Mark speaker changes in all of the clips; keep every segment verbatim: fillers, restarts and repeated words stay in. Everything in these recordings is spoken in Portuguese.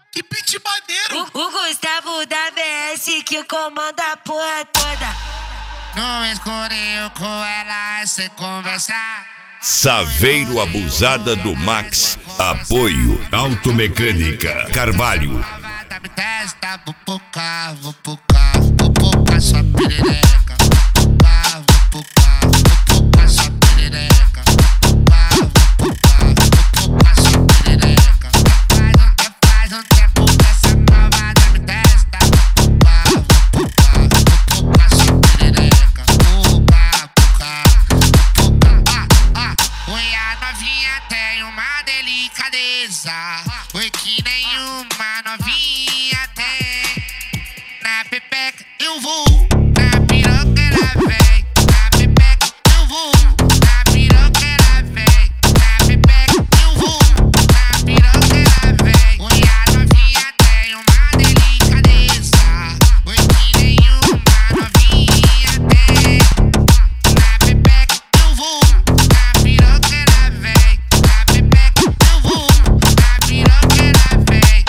Speaker 1: Que beat maneiro!
Speaker 2: O, o Gustavo da V S que comanda a porra toda.
Speaker 1: No escurinho com ela sem conversar.
Speaker 3: Saveiro Abusada do Max. Apoio Automecânica Carvalho.
Speaker 1: Me testa, pupuca, pupuca, pupuca, sua perereca. Pupuca, pupuca, pupuca, sua perereca. Pupuca, pupuca, sua perereca. Faz um tempo que essa malvada me testa. Pupuca, pupuca, pupuca, sua perereca. Pupuca, pupuca, pupuca. Ah, ah. Oi, a novinha tem uma delicadeza. Oi, que nenhuma novinha tem. Na pepeca eu vou, na piroca ela vem. Na pepeca eu vou, na piroca ela vem. Na pepeca eu vou, na piroca ela vem. Oi, a novinha tem uma delicadeza. Oi, que nenhuma novinha tem. Na pepeca eu vou, na piroca ela vem. Na pepeca eu vou, na piroca ela vem.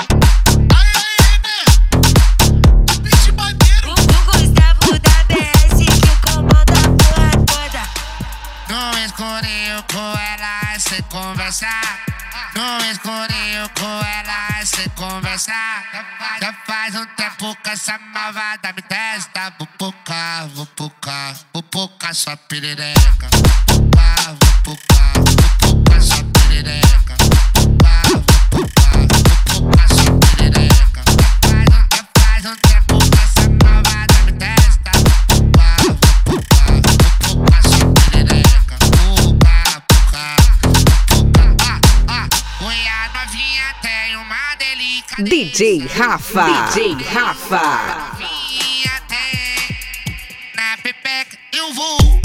Speaker 1: No escurinho com ela sem conversar. No escurinho com ela sem conversar. Já faz um tempo que essa malvada me testa. Pupuca, pupuca, pupuca, sua perereca. Pupuca, pupuca, pupuca, sua perereca. Pupuca, pupuca, pupuca, sua perereca. Já faz um tempo que essa malvada me testa. Pupuca, pupuca, pupuca, sua perereca.
Speaker 4: D J Rafa, D J Rafa.
Speaker 1: Novinha tem, na pepeca eu vou.